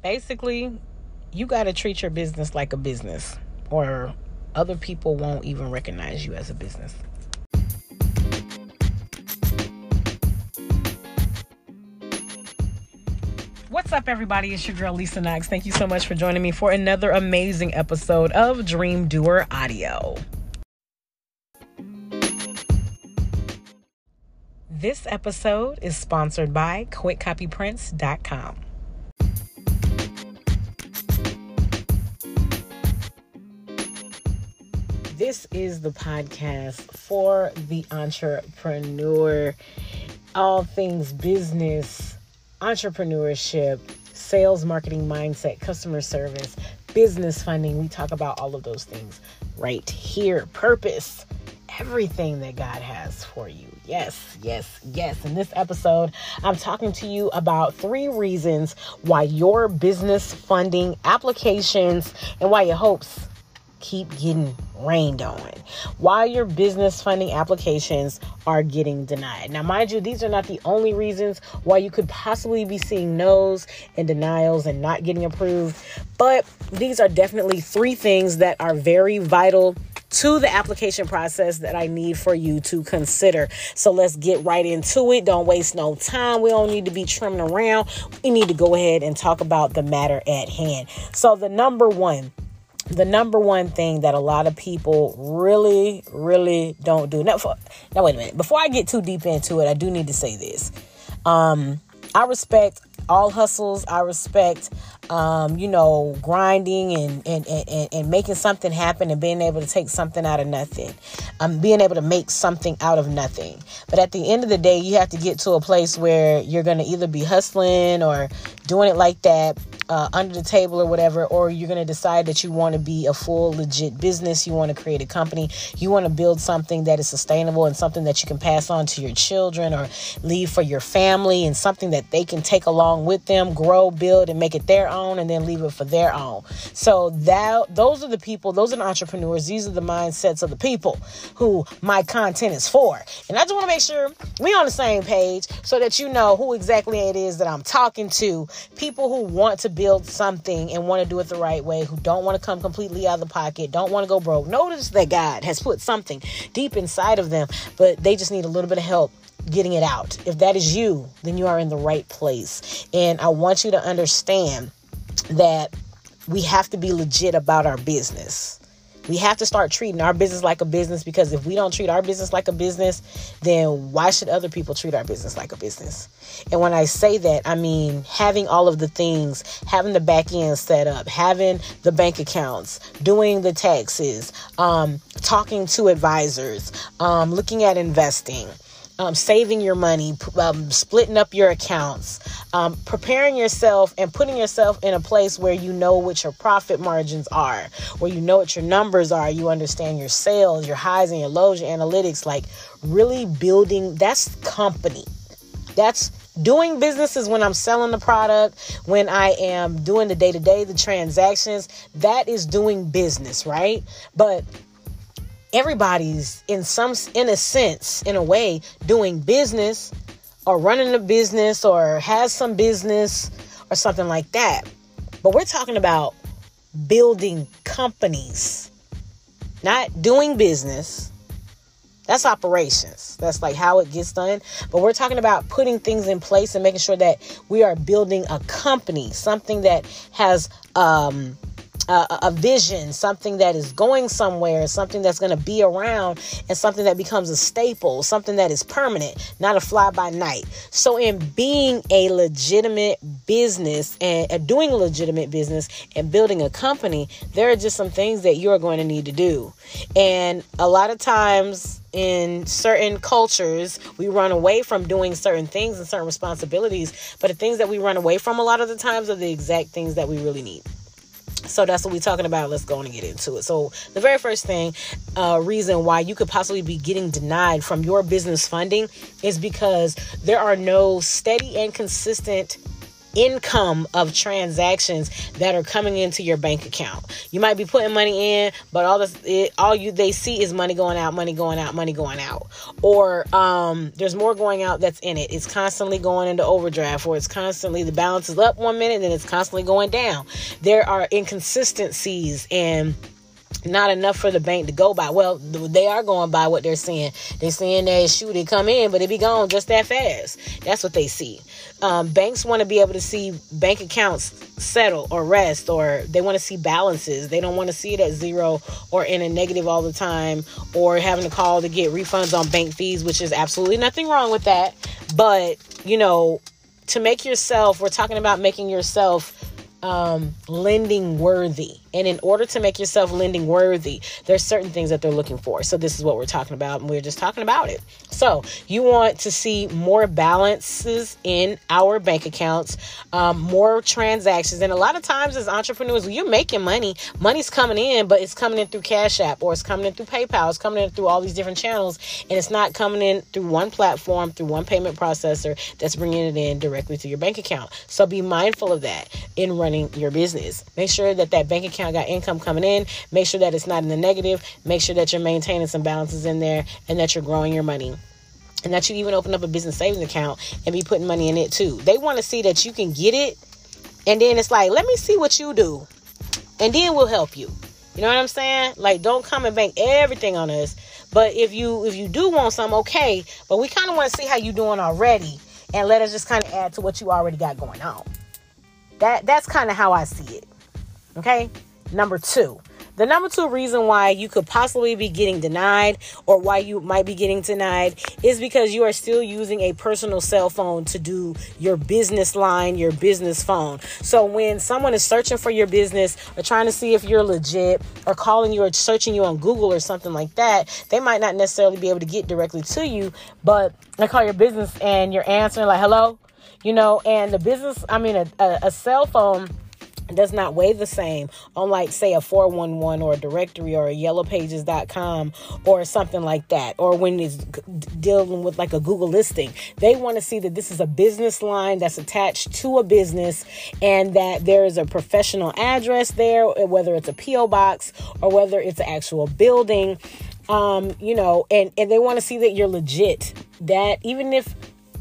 Basically, you got to treat your business like a business, or other people won't even recognize you as a business. What's up, everybody? It's your girl, Lisa Knox. Thank you so much for joining me for another amazing episode of Dream Doer Audio. This episode is sponsored by QuickCopyPrints.com. This is the podcast for the entrepreneur. All things business, entrepreneurship, sales, marketing, mindset, customer service, business funding. We talk about all of those things right here. Purpose, everything that God has for you. Yes, yes, yes. In this episode, I'm talking to you about 3 reasons why your business funding applications and why your hopes keep getting rained on. Why your business funding applications are getting denied. Now, mind you, these are not the only reasons why you could possibly be seeing no's and denials and not getting approved, but these are definitely 3 things that are very vital to the application process that I need for you to consider. So let's get right into it. Don't waste no time. We don't need to be trimming around. We need to go ahead and talk about the matter at hand. So the number one thing that a lot of people really don't do. Now, wait a minute. Before I get too deep into it, I do need to say this. I respect all hustles. I respect, grinding and making something happen and being able to take something out of nothing. Being able to make something out of nothing. But at the end of the day, you have to get to a place where you're going to either be hustling or doing it like that, under the table or whatever, or you're going to decide that you want to be a full legit business. You want to create a company. You want to build something that is sustainable and something that you can pass on to your children or leave for your family, and something that they can take along with them, grow, build, and make it their own, and then leave it for their own. So those are the people, those are the entrepreneurs. These are the mindsets of the people who my content is for. And I just want to make sure we're on the same page so that you know who exactly it is that I'm talking to. People who want to build something and want to do it the right way, who don't want to come completely out of the pocket, don't want to go broke. Notice that God has put something deep inside of them, but they just need a little bit of help getting it out. If that is you, then you are in the right place. And I want you to understand that we have to be legit about our business. We have to start treating our business like a business, because if we don't treat our business like a business, then why should other people treat our business like a business? And when I say that, I mean having all of the things, having the back end set up, having the bank accounts, doing the taxes, talking to advisors, looking at investing, saving your money, splitting up your accounts, preparing yourself and putting yourself in a place where you know what your profit margins are, where you know what your numbers are, you understand your sales, your highs and your lows, your analytics, like really building. That's company. That's doing business is when I'm selling the product, when I am doing the day-to-day, the transactions. That is doing business, right? But everybody's in a way doing business or running a business or has some business or something like that. But we're talking about building companies, not doing business. That's operations. That's like how it gets done. But we're talking about putting things in place and making sure that we are building a company, something that has a vision, something that is going somewhere, something that's going to be around, and something that becomes a staple, something that is permanent, not a fly by night. So in being a legitimate business and doing a legitimate business and building a company, there are just some things that you're going to need to do. And a lot of times in certain cultures, we run away from doing certain things and certain responsibilities, but the things that we run away from a lot of the times are the exact things that we really need. So that's what we're talking about. Let's go on and get into it. So the very first reason why you could possibly be getting denied from your business funding is because there are no steady and consistent income of transactions that are coming into your bank account. You might be putting money in, but they see is money going out, money going out, money going out. Or there's more going out that's in it. It's constantly going into overdraft, or it's constantly, the balance is up 1 minute, then it's constantly going down. There are inconsistencies and not enough for the bank to go by. Well, they are going by what they're seeing. They're seeing that it come in, but it be gone just that fast. That's what they see. Banks want to be able to see bank accounts settle or rest, or they want to see balances. They don't want to see it at zero or in a negative all the time, or having to call to get refunds on bank fees, which is absolutely nothing wrong with that. But, to make yourself, we're talking about making yourself lending worthy. And in order to make yourself lending worthy, there's certain things that they're looking for. So this is what we're talking about, and we're just talking about it. So you want to see more balances in our bank accounts, more transactions. And a lot of times as entrepreneurs, when you're making money, money's coming in, but it's coming in through Cash App, or it's coming in through PayPal, it's coming in through all these different channels, and it's not coming in through one platform, through one payment processor that's bringing it in directly to your bank account. So be mindful of that in running your business. Make sure that bank account got income coming in. Make sure that it's not in the negative. Make sure that you're maintaining some balances in there, and that you're growing your money, and that you even open up a business savings account and be putting money in it too. They want to see that you can get it, and then it's like, let me see what you do, and then we'll help you. You know what I'm saying? Like, don't come and bank everything on us. But if you do want some, okay, but we kind of want to see how you doing already, and let us just kind of add to what you already got going on. That's kind of how I see it. Okay? Number two. The number two reason why you could possibly be getting denied, or why you might be getting denied, is because you are still using a personal cell phone to do your business line, your business phone. So when someone is searching for your business, or trying to see if you're legit, or calling you or searching you on Google or something like that, they might not necessarily be able to get directly to you, but they call your business and you're answering like, hello, and the business, a cell phone does not weigh the same on, like, say, a 411 or a directory or a yellowpages.com or something like that. Or when it's dealing with like a Google listing, they want to see that this is a business line that's attached to a business, and that there is a professional address there, whether it's a P.O. box or whether it's an actual building, and they want to see that you're legit. That even if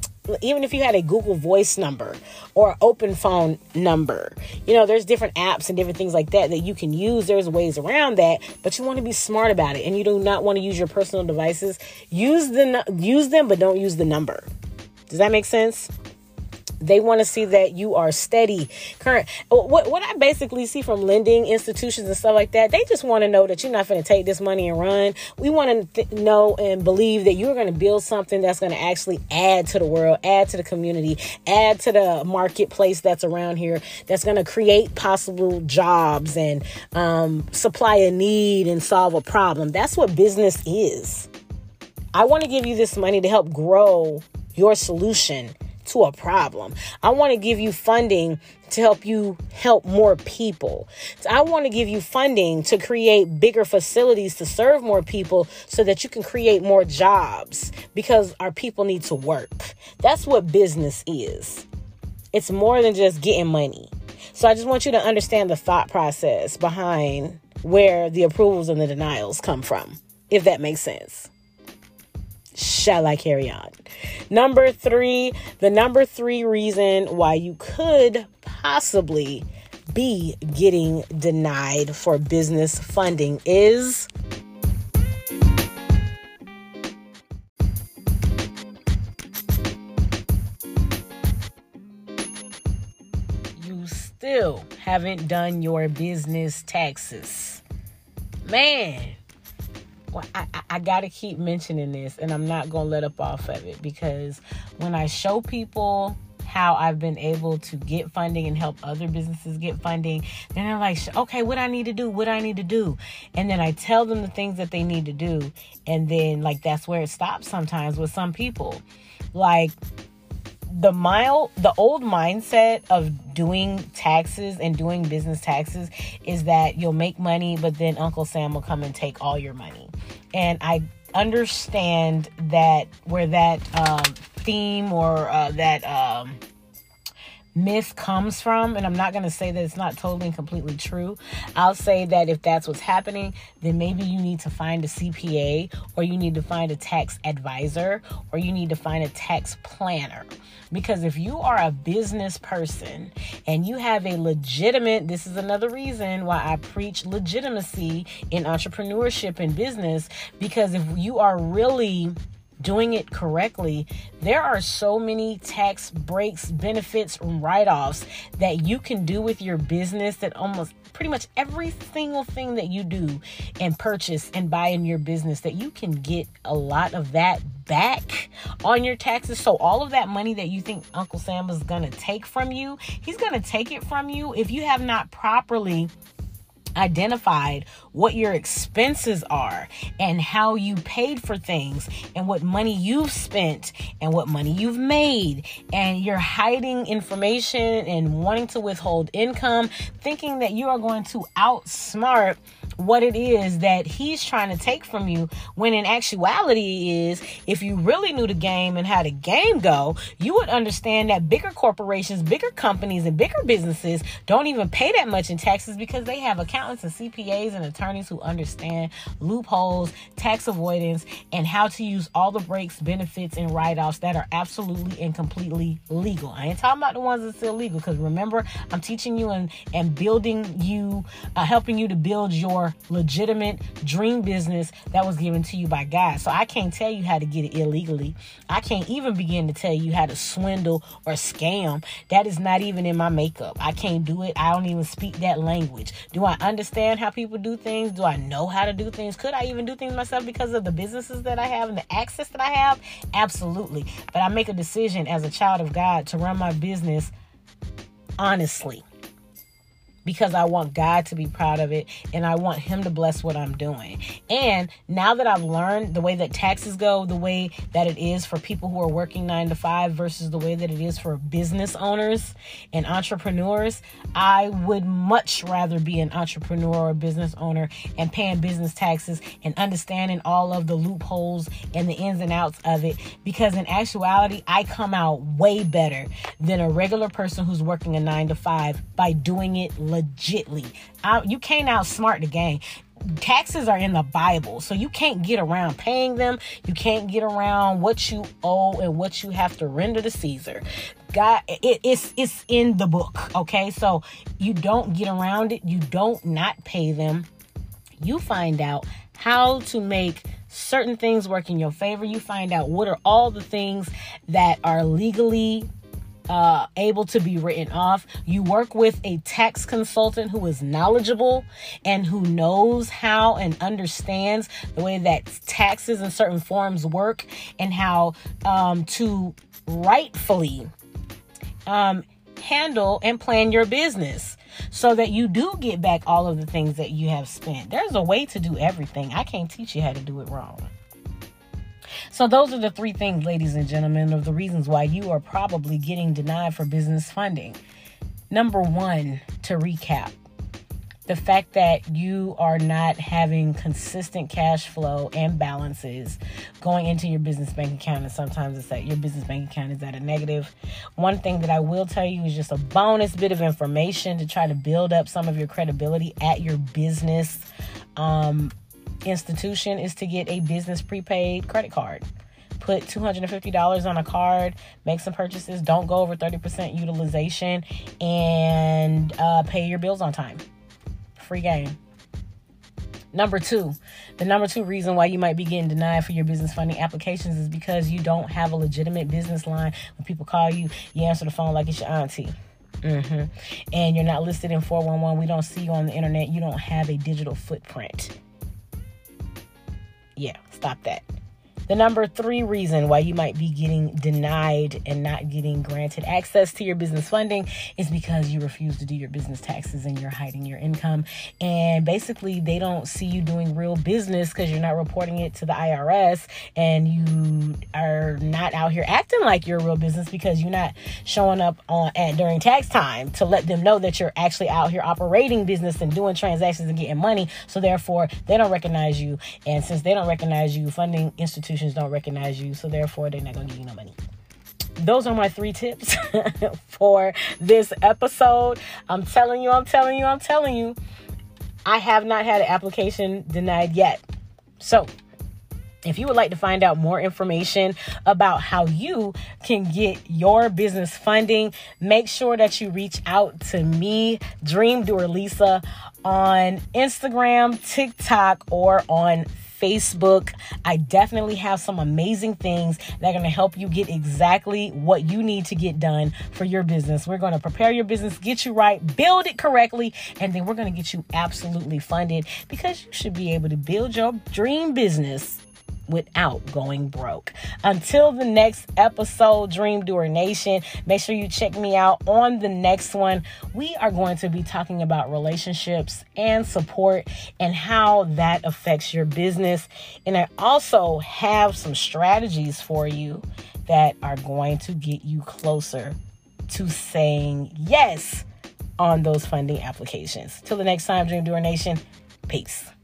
you had a Google Voice number or open phone number, there's different apps and different things like that you can use. There's ways around that, but you want to be smart about it, and you do not want to use your personal devices. Use them, but don't use the number. Does that make sense? They want to see that you are steady, current. What I basically see from lending institutions and stuff like that, they just want to know that you're not going to take this money and run. We want to know and believe that you're going to build something that's going to actually add to the world, add to the community, add to the marketplace that's around here, that's going to create possible jobs and supply a need and solve a problem. That's what business is. I want to give you this money to help grow your solution to a problem. I want to give you funding to help you help more people. I want to give you funding to create bigger facilities to serve more people, so that you can create more jobs, because our people need to work. That's what business is. It's more than just getting money. So I just want you to understand the thought process behind where the approvals and the denials come from, if that makes sense. Shall I carry on? Number three, the number three reason why you could possibly be getting denied for business funding is you still haven't done your business taxes. Man. Well, I got to keep mentioning this, and I'm not going to let up off of it, because when I show people how I've been able to get funding and help other businesses get funding, then they're like, okay, what I need to do? And then I tell them the things that they need to do. And then, like, that's where it stops sometimes with some people. Like, the old mindset of doing taxes and doing business taxes is that you'll make money, but then Uncle Sam will come and take all your money. And I understand that where that theme or that myth comes from, and I'm not going to say that it's not totally and completely true. I'll say that if that's what's happening, then maybe you need to find a CPA, or you need to find a tax advisor, or you need to find a tax planner. Because if you are a business person and you have a legitimate, this is another reason why I preach legitimacy in entrepreneurship and business, because if you are really doing it correctly, there are so many tax breaks, benefits, write-offs that you can do with your business, that almost pretty much every single thing that you do and purchase and buy in your business, that you can get a lot of that back on your taxes. So all of that money that you think Uncle Sam is going to take from you, he's going to take it from you if you have not properly identified what your expenses are and how you paid for things and what money you've spent and what money you've made, and you're hiding information and wanting to withhold income, thinking that you are going to outsmart what it is that he's trying to take from you, when in actuality is, if you really knew the game and how the game go, you would understand that bigger corporations, bigger companies, and bigger businesses don't even pay that much in taxes, because they have accountants and CPAs and attorneys who understand loopholes, tax avoidance, and how to use all the breaks, benefits, and write-offs that are absolutely and completely legal. I ain't talking about the ones that's illegal, because remember, I'm teaching you and building you, helping you to build your legitimate dream business that was given to you by God. So I can't tell you how to get it illegally. I can't even begin to tell you how to swindle or scam. That is not even in my makeup. I can't do it. I don't even speak that language. Do I understand how people do things? Do I know how to do things? Could I even do things myself because of the businesses that I have and the access that I have? Absolutely. But I make a decision as a child of God to run my business honestly, because I want God to be proud of it and I want him to bless what I'm doing. And now that I've learned the way that taxes go, the way that it is for people who are working 9 to 5 versus the way that it is for business owners and entrepreneurs, I would much rather be an entrepreneur or a business owner and paying business taxes and understanding all of the loopholes and the ins and outs of it, because in actuality, I come out way better than a regular person who's working a 9 to 5 by doing it legitly. You can't outsmart the game. Taxes are in the Bible, so you can't get around paying them. You can't get around what you owe and what you have to render to Caesar. God, it's in the book, okay? So you don't get around it. You don't not pay them. You find out how to make certain things work in your favor. You find out what are all the things that are legally able to be written off. You work with a tax consultant who is knowledgeable and who knows how and understands the way that taxes in certain forms work, and how to rightfully handle and plan your business so that you do get back all of the things that you have spent. There's a way to do everything. I can't teach you how to do it wrong. So those are the 3 things, ladies and gentlemen, of the reasons why you are probably getting denied for business funding. Number 1, to recap, the fact that you are not having consistent cash flow and balances going into your business bank account, and sometimes it's that your business bank account is at a negative. One thing that I will tell you is just a bonus bit of information to try to build up some of your credibility at your business institution is to get a business prepaid credit card. Put $250 on a card, make some purchases, don't go over 30% utilization, and pay your bills on time. Free game. Number 2, the number 2 reason why you might be getting denied for your business funding applications is because you don't have a legitimate business line. When people call you, you answer the phone like it's your auntie. And you're not listed in 411. We don't see you on the internet. You don't have a digital footprint. Yeah, stop that. The number 3 reason why you might be getting denied and not getting granted access to your business funding is because you refuse to do your business taxes and you're hiding your income. And basically, they don't see you doing real business because you're not reporting it to the IRS, and you are not out here acting like you're a real business because you're not showing up during tax time to let them know that you're actually out here operating business and doing transactions and getting money. So therefore, they don't recognize you. And since they don't recognize you, funding institutions don't recognize you, so therefore they're not going to give you no money. those are my 3 tips for this episode. I'm telling you, I have not had an application denied yet. So if you would like to find out more information about how you can get your business funding, make sure that you reach out to me, Dream Doer Lisa, on Instagram, TikTok, or on Facebook. I definitely have some amazing things that are going to help you get exactly what you need to get done for your business. We're going to prepare your business, get you right, build it correctly, and then we're going to get you absolutely funded, because you should be able to build your dream business without going broke. Until the next episode, Dream Doer Nation, make sure you check me out on the next one. We are going to be talking about relationships and support and how that affects your business. And I also have some strategies for you that are going to get you closer to saying yes on those funding applications. Till the next time, Dream Doer Nation, peace.